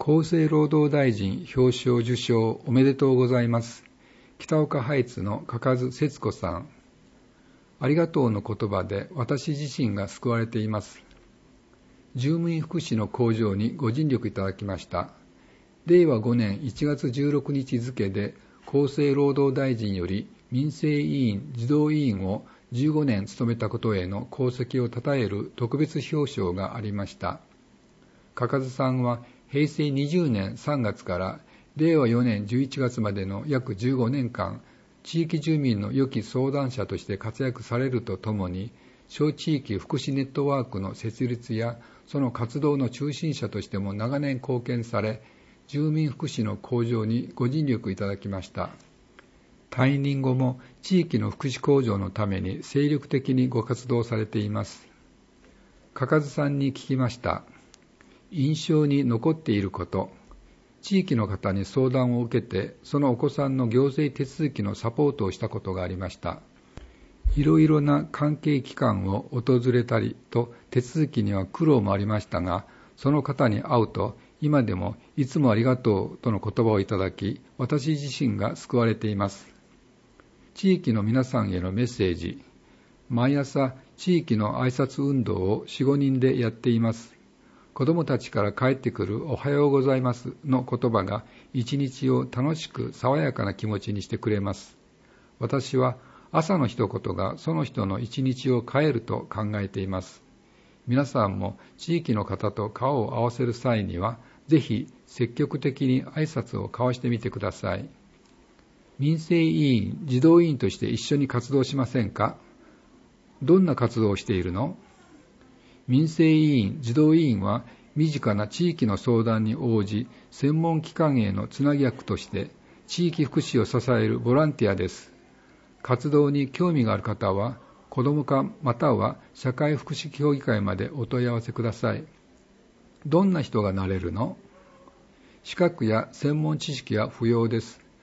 厚生労働大臣表彰受賞おめでとうございます。北岡ハイツの嘉数節子さん。ありがとうの言葉で私自身が救われています。住務員福祉の向上にご尽力いただきました。令和5年1月16日付で厚生労働大臣より民生委員児童委員を15年務めたことへの功績を称える特別表彰がありました。嘉数さんは平成20年3月から令和4年11月までの約15年間、地域住民の良き相談者として活躍されるとともに、小地域福祉ネットワークの設立やその活動の中心者としても長年貢献され、住民福祉の向上にご尽力いただきました。退任後も地域の福祉向上のために精力的にご活動されています。嘉数さんに聞きました。印象に残っていること、地域の方に相談を受けて、そのお子さんの行政手続きのサポートをしたことがありました。いろいろな関係機関を訪れたりと手続きには苦労もありましたが、その方に会うと、今でもいつもありがとうとの言葉をいただき、私自身が救われています。地域の皆さんへのメッセージ、毎朝地域の挨拶運動を4、5人でやっています。子どもたちから帰ってくるおはようございますの言葉が一日を楽しく爽やかな気持ちにしてくれます。私は朝の一言がその人の一日を変えると考えています。皆さんも地域の方と顔を合わせる際には、ぜひ積極的に挨拶を交わしてみてください。民生委員、児童委員として一緒に活動しませんか？どんな活動をしているの？民生委員、児童委員は身近な地域の相談に応じ、専門機関へのつなぎ役として地域福祉を支えるボランティアです。活動に興味がある方は、子ども課または社会福祉協議会までお問い合わせください。どんな人がなれるの？資格や専門知識は不要です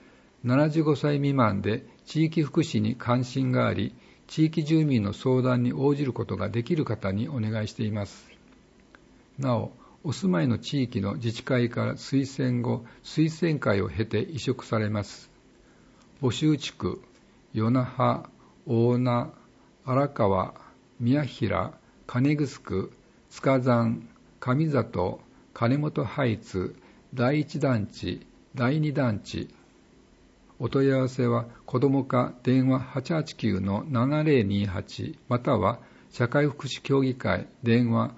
。75歳未満で地域福祉に関心があり、地域住民の相談に応じることができる方にお願いしています。なお、お住まいの地域の自治会から推薦後、推薦会を経て委嘱されます。募集地区、与那覇、大名、荒川、宮平、金城、塚山、上里、金本ハイツ、第一団地、第二団地。お問い合わせは、子ども課電話 889-7028 または社会福祉協議会電話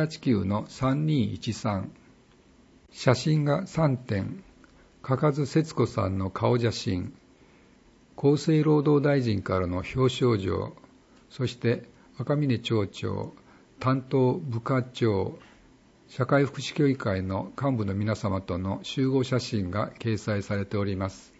889-3213。写真が3点。嘉数節子さんの顔写真。厚生労働大臣からの表彰状、そして赤嶺町長、担当部課長、社会福祉協議会の幹部の皆様との集合写真が掲載されております。